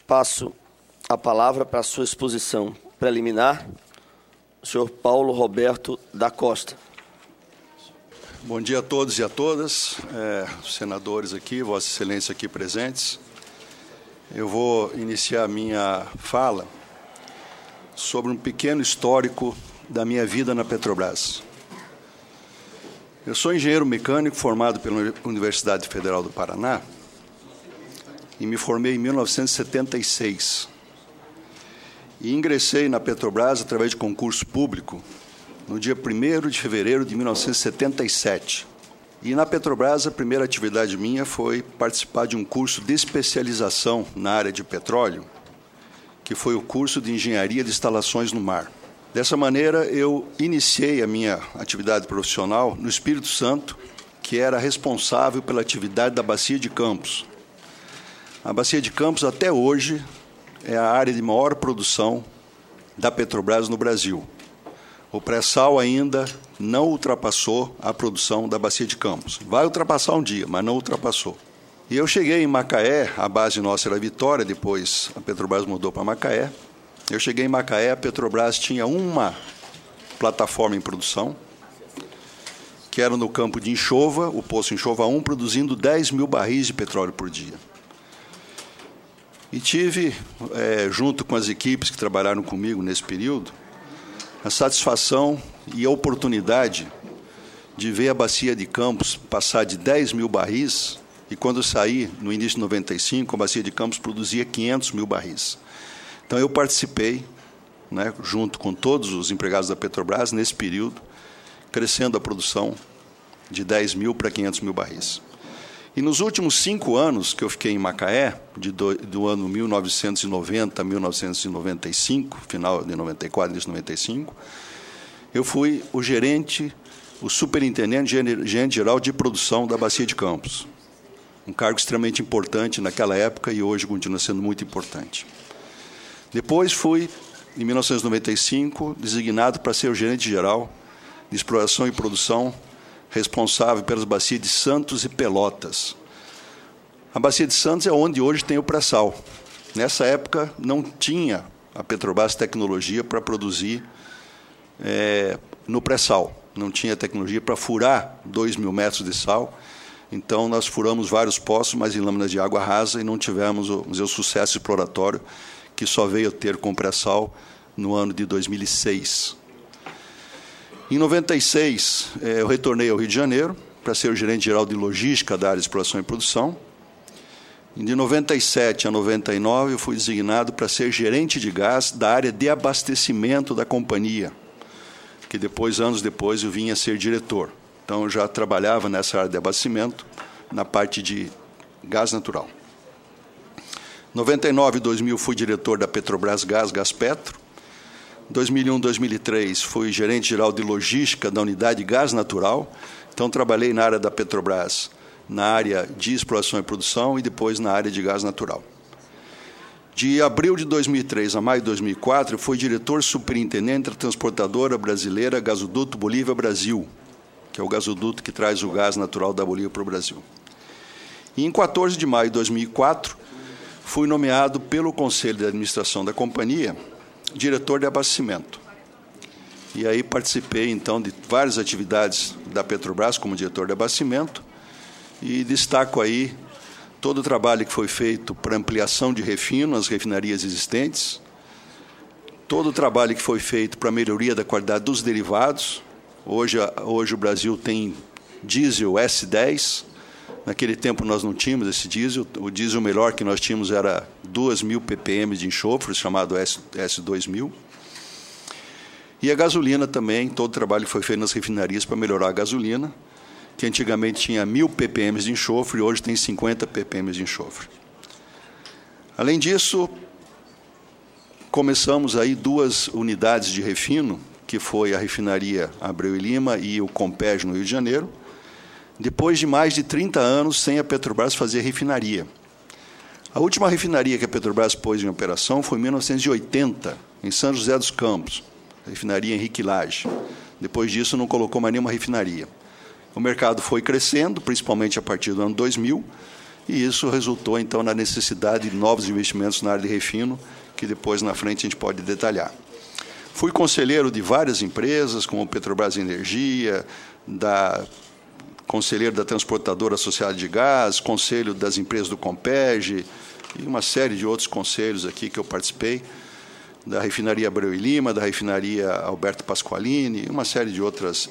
Passo a palavra para a sua exposição preliminar, o senhor Paulo Roberto da Costa. Bom dia a todos e a todas, senadores aqui, Vossa Excelência aqui presentes. Eu vou iniciar a minha fala sobre um pequeno histórico da minha vida na Petrobras. Eu sou engenheiro mecânico formado pela Universidade Federal do Paraná e me formei em 1976. E ingressei na Petrobras através de concurso público no dia 1º de fevereiro de 1977. E na Petrobras a primeira atividade minha foi participar de um curso de especialização na área de petróleo, que foi o curso de Engenharia de Instalações no Mar. Dessa maneira, eu iniciei a minha atividade profissional no Espírito Santo, que era responsável pela atividade da Bacia de Campos. A Bacia de Campos, até hoje, é a área de maior produção da Petrobras no Brasil. O pré-sal ainda não ultrapassou a produção da Bacia de Campos. Vai ultrapassar um dia, mas não ultrapassou. E eu cheguei em Macaé, a base nossa era Vitória, depois a Petrobras mudou para Macaé. Eu cheguei em Macaé, a Petrobras tinha uma plataforma em produção, que era no campo de Enxova, o poço Enxova 1, produzindo 10 mil barris de petróleo por dia. E tive, junto com as equipes que trabalharam comigo nesse período, a satisfação e a oportunidade de ver a Bacia de Campos passar de 10 mil barris, e quando eu saí, no início de 95, a Bacia de Campos produzia 500 mil barris. Então, eu participei, junto com todos os empregados da Petrobras, nesse período, crescendo a produção de 10 mil para 500 mil barris. E nos últimos 5 anos que eu fiquei em Macaé, do ano 1990 a 1995, final de 94, início de 95, eu fui o gerente, o superintendente, gerente geral de produção da Bacia de Campos. Um cargo extremamente importante naquela época e hoje continua sendo muito importante. Depois fui, em 1995, designado para ser o gerente geral de exploração e produção responsável pelas bacias de Santos e Pelotas. A Bacia de Santos é onde hoje tem o pré-sal. Nessa época, não tinha a Petrobras tecnologia para produzir no pré-sal. Não tinha tecnologia para furar 2 mil metros de sal. Então, nós furamos vários poços, mas em lâminas de água rasa, e não tivemos o sucesso exploratório que só veio a ter com pré-sal no ano de 2006. Em 96, eu retornei ao Rio de Janeiro para ser o gerente geral de logística da área de exploração e produção. De 97 a 99, eu fui designado para ser gerente de gás da área de abastecimento da companhia, que depois, anos depois, eu vim a ser diretor. Então, eu já trabalhava nessa área de abastecimento, na parte de gás natural. Em 99 e 2000, fui diretor da Petrobras Gás, Gaspetro. Em 2001 e 2003, fui gerente geral de logística da unidade Gás Natural. Então, trabalhei na área da Petrobras, na área de exploração e produção e depois na área de gás natural. De abril de 2003 a maio de 2004, eu fui diretor superintendente da transportadora brasileira Gasoduto Bolívia Brasil, que é o gasoduto que traz o gás natural da Bolívia para o Brasil. E em 14 de maio de 2004, fui nomeado pelo Conselho de Administração da companhia diretor de abastecimento. E aí participei, então, de várias atividades da Petrobras como diretor de abastecimento e destaco aí todo o trabalho que foi feito para ampliação de refino nas refinarias existentes, todo o trabalho que foi feito para melhoria da qualidade dos derivados. Hoje o Brasil tem diesel S10. Naquele tempo nós não tínhamos esse diesel. O diesel melhor que nós tínhamos era 2.000 ppm de enxofre, chamado S2000. E a gasolina também, todo o trabalho que foi feito nas refinarias para melhorar a gasolina, que antigamente tinha 1.000 ppm de enxofre e hoje tem 50 ppm de enxofre. Além disso, começamos aí 2 unidades de refino, que foi a refinaria Abreu e Lima e o Compeg no Rio de Janeiro, depois de mais de 30 anos sem a Petrobras fazer refinaria. A última refinaria que a Petrobras pôs em operação foi em 1980, em São José dos Campos, a refinaria Henrique Lage. Depois disso, não colocou mais nenhuma refinaria. O mercado foi crescendo, principalmente a partir do ano 2000, e isso resultou, então, na necessidade de novos investimentos na área de refino, que depois, na frente, a gente pode detalhar. Fui conselheiro de várias empresas, como Petrobras Energia, conselheiro da Transportadora Associada de Gás, conselho das empresas do Compeg, e uma série de outros conselhos aqui que eu participei, da refinaria Abreu e Lima, da refinaria Alberto Pasqualini, uma série de outros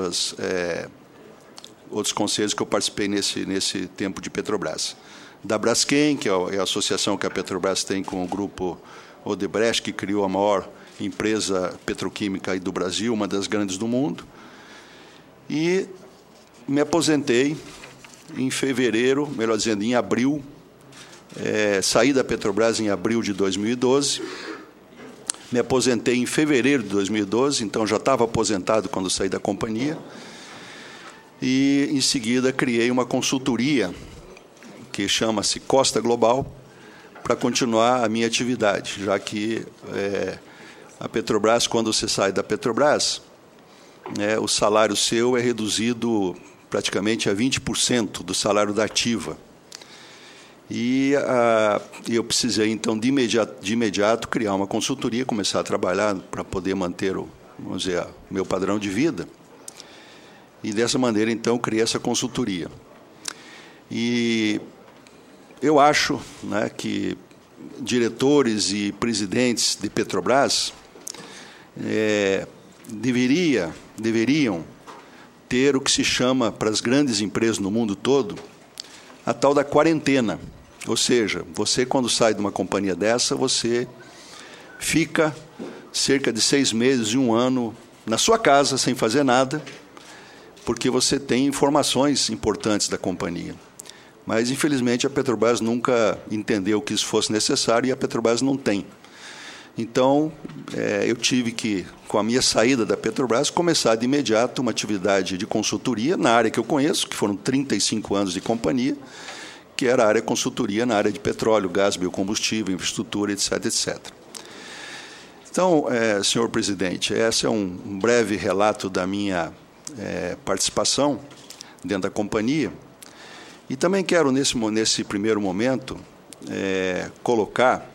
conselhos que eu participei nesse tempo de Petrobras. Da Braskem, que é a associação que a Petrobras tem com o grupo Odebrecht, que criou a maior empresa petroquímica aí do Brasil, uma das grandes do mundo. E me aposentei em fevereiro, melhor dizendo, em abril, saí da Petrobras em abril de 2012, me aposentei em fevereiro de 2012, então já estava aposentado quando saí da companhia, e, em seguida, criei uma consultoria que chama-se Costa Global, para continuar a minha atividade, já que a Petrobras, quando você sai da Petrobras, o salário seu é reduzido praticamente a 20% do salário da ativa. E eu precisei, então, de imediato criar uma consultoria, começar a trabalhar para poder manter o meu padrão de vida. E, dessa maneira, então, criei essa consultoria. E eu acho, né, que diretores e presidentes de Petrobras deveriam ter o que se chama, para as grandes empresas no mundo todo, a tal da quarentena. Ou seja, você, quando sai de uma companhia dessa, você fica cerca de 6 meses e 1 ano na sua casa, sem fazer nada, porque você tem informações importantes da companhia. Mas, infelizmente, a Petrobras nunca entendeu que isso fosse necessário e a Petrobras não tem. Então, eu tive que, com a minha saída da Petrobras, começar de imediato uma atividade de consultoria na área que eu conheço, que foram 35 anos de companhia, que era a área de consultoria na área de petróleo, gás, biocombustível, infraestrutura, etc., etc. Então, senhor presidente, esse é um breve relato da minha participação dentro da companhia. E também quero, nesse primeiro momento, colocar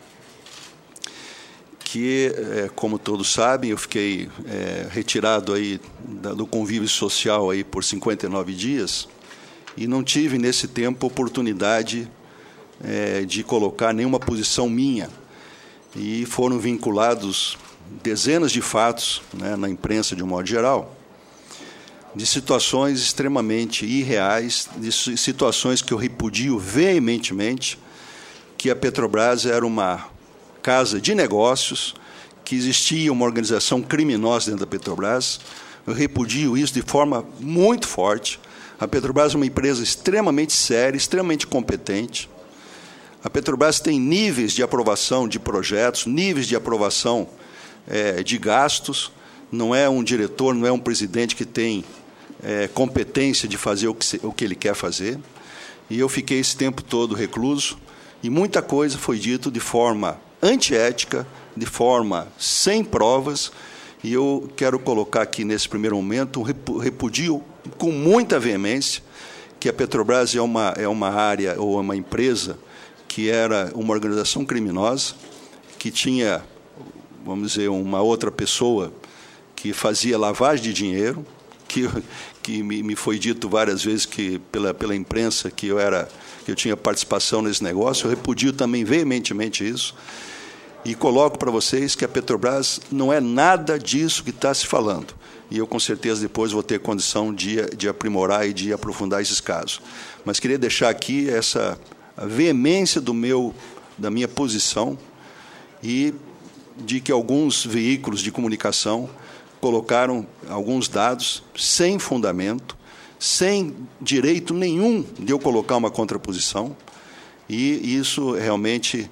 que, como todos sabem, eu fiquei retirado aí do convívio social aí por 59 dias e não tive, nesse tempo, oportunidade de colocar nenhuma posição minha. E foram vinculados dezenas de fatos, né, na imprensa, de um modo geral, de situações extremamente irreais, de situações que eu repudio veementemente, que a Petrobras era uma casa de negócios, que existia uma organização criminosa dentro da Petrobras. Eu repudio isso de forma muito forte. A Petrobras é uma empresa extremamente séria, extremamente competente. A Petrobras tem níveis de aprovação de projetos, níveis de aprovação de gastos. Não é um diretor, não é um presidente que tem competência de fazer o que ele quer fazer. E eu fiquei esse tempo todo recluso, e muita coisa foi dito de forma antiética, de forma sem provas, e eu quero colocar aqui, nesse primeiro momento, um repudio com muita veemência que a Petrobras é uma área ou uma empresa que era uma organização criminosa, que tinha, vamos dizer, uma outra pessoa que fazia lavagem de dinheiro, que me foi dito várias vezes que pela imprensa que eu tinha participação nesse negócio. Eu repudio também veementemente isso e coloco para vocês que a Petrobras não é nada disso que está se falando. E eu, com certeza, depois vou ter condição de aprimorar e de aprofundar esses casos. Mas queria deixar aqui a veemência da minha posição e de que alguns veículos de comunicação colocaram alguns dados sem fundamento, sem direito nenhum de eu colocar uma contraposição, e isso realmente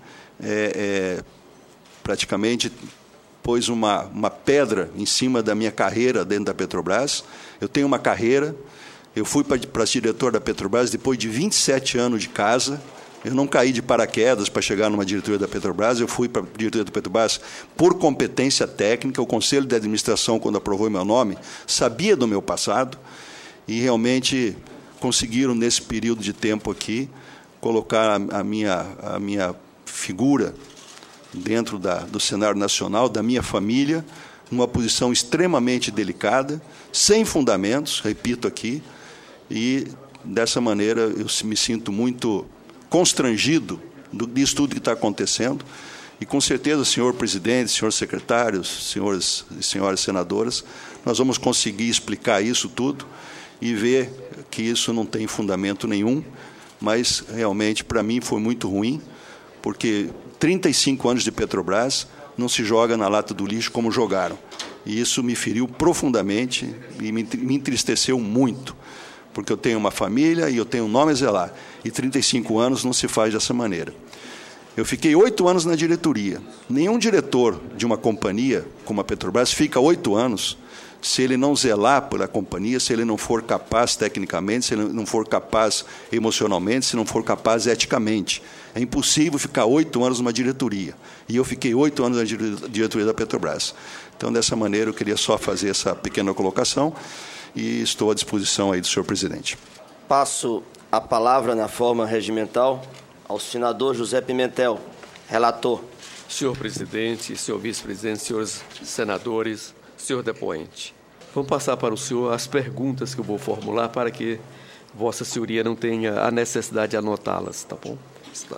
praticamente pôs uma pedra em cima da minha carreira dentro da Petrobras. Eu tenho uma carreira, eu fui para diretor da Petrobras depois de 27 anos de casa. Eu não caí de paraquedas para chegar numa diretoria da Petrobras, eu fui para a diretoria da Petrobras por competência técnica. O Conselho de Administração, quando aprovou meu nome, sabia do meu passado e realmente conseguiram, nesse período de tempo aqui, colocar a minha figura dentro do cenário nacional, da minha família, numa posição extremamente delicada, sem fundamentos, repito aqui, e, dessa maneira, eu me sinto muito constrangido disso tudo que está acontecendo, e, com certeza, senhor presidente, senhores secretários, senhores e senhoras senadoras, nós vamos conseguir explicar isso tudo e ver que isso não tem fundamento nenhum, mas, realmente, para mim, foi muito ruim, porque 35 anos de Petrobras não se joga na lata do lixo como jogaram. E isso me feriu profundamente e me entristeceu muito, porque eu tenho uma família e eu tenho um nome a zelar. E 35 anos não se faz dessa maneira. Eu fiquei 8 anos na diretoria. Nenhum diretor de uma companhia como a Petrobras fica 8 anos se ele não zelar pela companhia, se ele não for capaz tecnicamente, se ele não for capaz emocionalmente, se não for capaz eticamente. É impossível ficar 8 anos numa diretoria. E eu fiquei 8 anos na diretoria da Petrobras. Então, dessa maneira, eu queria só fazer essa pequena colocação e estou à disposição aí do senhor presidente. Passo a palavra na forma regimental ao senador José Pimentel, relator. Senhor presidente, senhor vice-presidente, senhores senadores, senhor depoente, vamos passar para o senhor as perguntas que eu vou formular para que Vossa Senhoria não tenha a necessidade de anotá-las, tá bom? Está.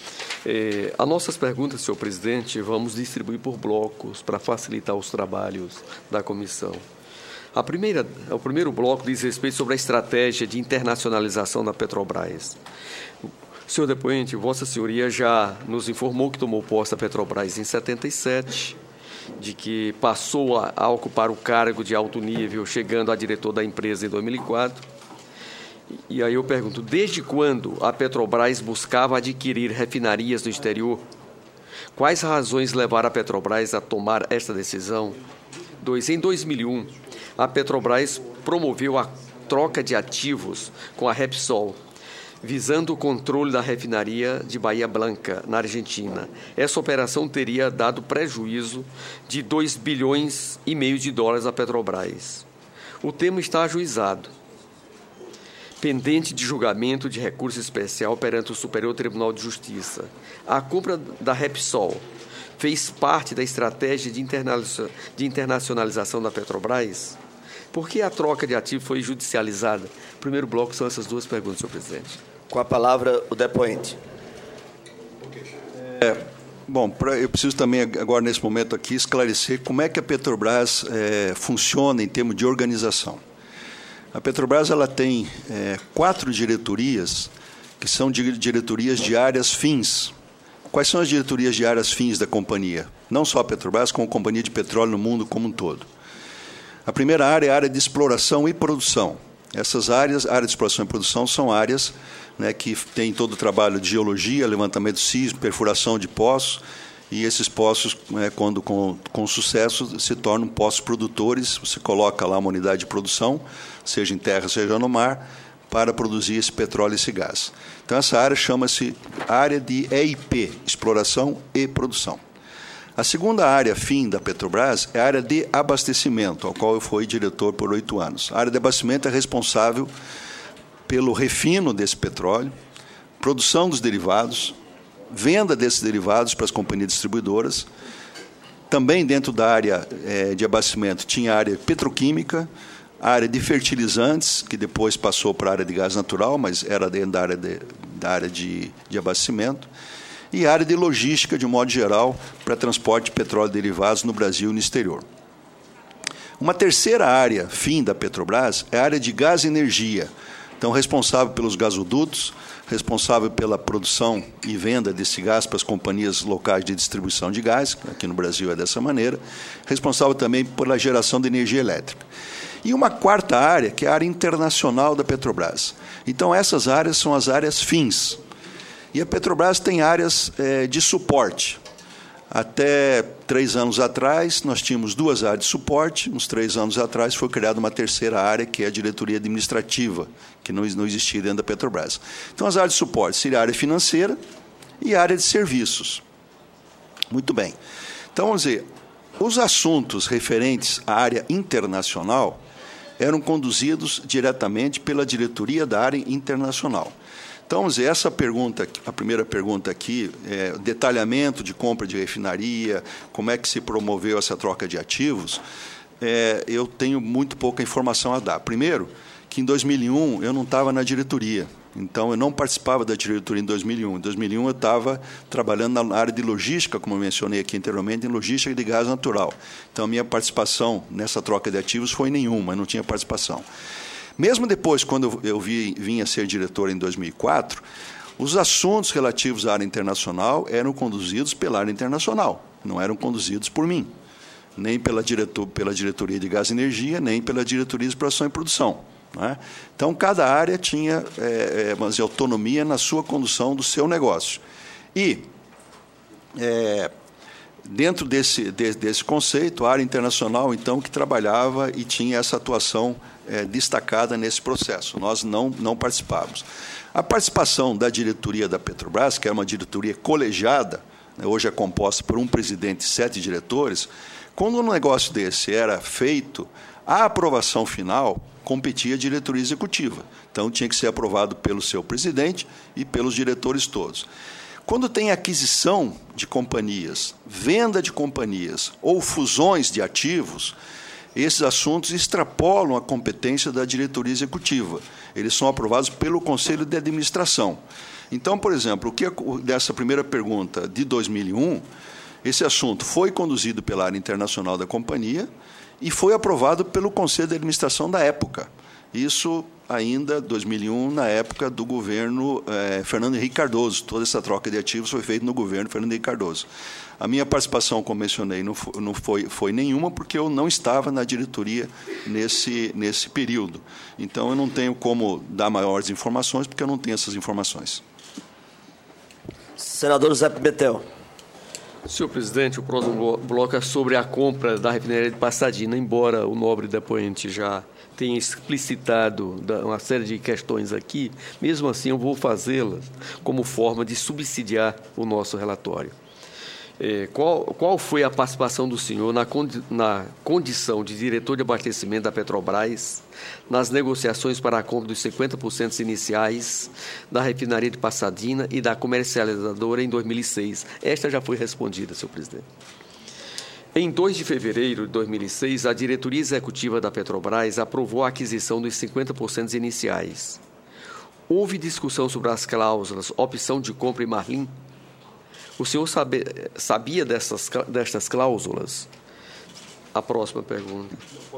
As nossas perguntas, senhor presidente, vamos distribuir por blocos para facilitar os trabalhos da comissão. O primeiro bloco diz respeito sobre a estratégia de internacionalização da Petrobras. Senhor depoente, Vossa Senhoria já nos informou que tomou posse da Petrobras em 77, de que passou a ocupar o cargo de alto nível, chegando a diretor da empresa em 2004. E aí eu pergunto, desde quando a Petrobras buscava adquirir refinarias no exterior? Quais razões levaram a Petrobras a tomar esta decisão? 2. Em 2001, a Petrobras promoveu a troca de ativos com a Repsol, visando o controle da refinaria de Bahia Blanca, na Argentina. Essa operação teria dado prejuízo de 2,5 bilhões de dólares à Petrobras. O tema está ajuizado, pendente de julgamento de recurso especial perante o Superior Tribunal de Justiça. A compra da Repsol fez parte da estratégia de internacionalização da Petrobras? Por que a troca de ativos foi judicializada? O primeiro bloco são essas duas perguntas, senhor presidente. Com a palavra, o depoente. Bom, eu preciso também, agora, nesse momento aqui, esclarecer como é que a Petrobras funciona em termos de organização. A Petrobras ela tem 4 diretorias, que são diretorias de áreas fins. Quais são as diretorias de áreas fins da companhia? Não só a Petrobras, como a companhia de petróleo no mundo como um todo. A primeira área é a área de exploração e produção. Essas áreas, área de exploração e produção, são áreas, né, que têm todo o trabalho de geologia, levantamento sísmico, perfuração de poços, e esses poços, quando com sucesso, se tornam poços produtores. Você coloca lá uma unidade de produção, seja em terra, seja no mar, para produzir esse petróleo e esse gás. Então, essa área chama-se área de EIP, exploração e produção. A segunda área fim da Petrobras é a área de abastecimento, ao qual eu fui diretor por 8 anos. A área de abastecimento é responsável pelo refino desse petróleo, produção dos derivados, venda desses derivados para as companhias distribuidoras. Também dentro da área de abastecimento tinha a área petroquímica, a área de fertilizantes, que depois passou para a área de gás natural, mas era dentro da área de abastecimento, e a área de logística, de modo geral, para transporte de petróleo e derivados no Brasil e no exterior. Uma terceira área fim da Petrobras é a área de gás e energia. Então, responsável pelos gasodutos, responsável pela produção e venda desse gás para as companhias locais de distribuição de gás, aqui no Brasil é dessa maneira, responsável também pela geração de energia elétrica. E uma quarta área, que é a área internacional da Petrobras. Então, essas áreas são as áreas fins. E a Petrobras tem áreas de suporte. Até 3 anos atrás, nós tínhamos 2 áreas de suporte. Uns 3 anos atrás, foi criada uma terceira área, que é a diretoria administrativa, que não existia dentro da Petrobras. Então, as áreas de suporte seriam a área financeira e a área de serviços. Muito bem. Então, vamos dizer, os assuntos referentes à área internacional eram conduzidos diretamente pela diretoria da área internacional. Então, essa pergunta, a primeira pergunta aqui, detalhamento de compra de refinaria, como é que se promoveu essa troca de ativos, eu tenho muito pouca informação a dar. Primeiro, que em 2001 eu não estava na diretoria, então eu não participava da diretoria em 2001. Em 2001 eu estava trabalhando na área de logística, como eu mencionei aqui anteriormente, em logística de gás natural. Então a minha participação nessa troca de ativos foi nenhuma, não tinha participação. Mesmo depois, quando eu vim a ser diretor em 2004, os assuntos relativos à área internacional eram conduzidos pela área internacional, não eram conduzidos por mim, nem pela diretoria de gás e energia, nem pela diretoria de exploração e produção. Né? Então, cada área tinha autonomia na sua condução do seu negócio. E, dentro desse conceito, a área internacional, então, que trabalhava e tinha essa atuação destacada nesse processo. Nós não participávamos. A participação da diretoria da Petrobras, que é uma diretoria colegiada, né, hoje é composta por um presidente e 7 diretores, quando um negócio desse era feito, a aprovação final competia à diretoria executiva. Então, tinha que ser aprovado pelo seu presidente e pelos diretores todos. Quando tem aquisição de companhias, venda de companhias ou fusões de ativos, esses assuntos extrapolam a competência da diretoria executiva. Eles são aprovados pelo Conselho de Administração. Então, por exemplo, dessa primeira pergunta de 2001, esse assunto foi conduzido pela área internacional da companhia e foi aprovado pelo Conselho de Administração da época. Isso ainda 2001, na época do governo Fernando Henrique Cardoso. Toda essa troca de ativos foi feita no governo Fernando Henrique Cardoso. A minha participação, como mencionei, não foi nenhuma, porque eu não estava na diretoria nesse período. Então, eu não tenho como dar maiores informações, porque eu não tenho essas informações. Senador José Pimentel. Senhor presidente, o próximo bloco é sobre a compra da refinaria de Passadina, embora o nobre depoente já tenha explicitado uma série de questões aqui, mesmo assim eu vou fazê-las como forma de subsidiar o nosso relatório. Qual foi a participação do senhor na condição de diretor de abastecimento da Petrobras nas negociações para a compra dos 50% iniciais da refinaria de Passadina e da comercializadora em 2006? Esta já foi respondida, senhor presidente. Em 2 de fevereiro de 2006, a diretoria executiva da Petrobras aprovou a aquisição dos 50% iniciais. Houve discussão sobre as cláusulas opção de compra e marlim? O senhor sabia destas cláusulas? A próxima pergunta.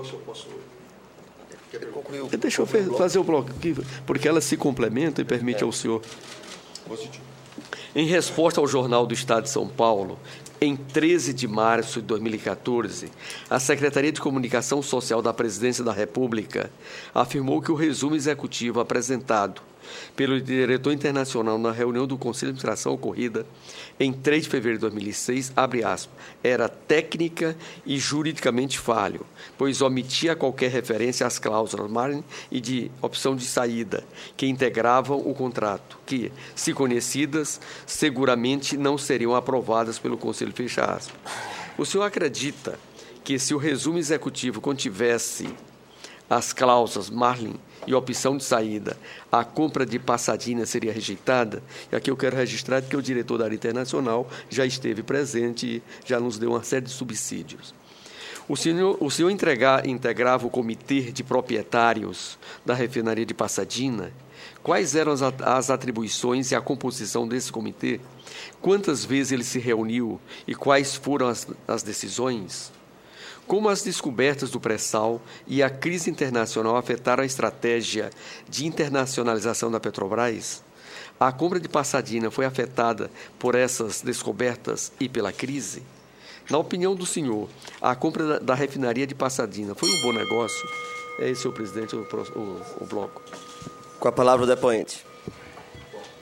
Deixa eu fazer o bloco aqui, porque elas se complementam e permite ao senhor. Positivo. Em resposta ao Jornal do Estado de São Paulo, em 13 de março de 2014, a Secretaria de Comunicação Social da Presidência da República afirmou que o resumo executivo apresentado pelo diretor internacional na reunião do Conselho de Administração ocorrida em 3 de fevereiro de 2006, abre aspas, era técnica e juridicamente falho, pois omitia qualquer referência às cláusulas margem e de opção de saída que integravam o contrato, que, se conhecidas, seguramente não seriam aprovadas pelo Conselho, fecha aspas. O senhor acredita que, se o resumo executivo contivesse as cláusulas margem e opção de saída, a compra de Passadina seria rejeitada? E aqui eu quero registrar que o diretor da área internacional já esteve presente e já nos deu uma série de subsídios. O senhor integrava o comitê de proprietários da refinaria de Passadina? Quais eram as atribuições e a composição desse comitê? Quantas vezes ele se reuniu e quais foram as decisões? Como as descobertas do pré-sal e a crise internacional afetaram a estratégia de internacionalização da Petrobras? A compra de Passadina foi afetada por essas descobertas e pela crise? Na opinião do senhor, a compra da refinaria de Passadina foi um bom negócio? É esse, senhor presidente, o bloco. Com a palavra o depoente.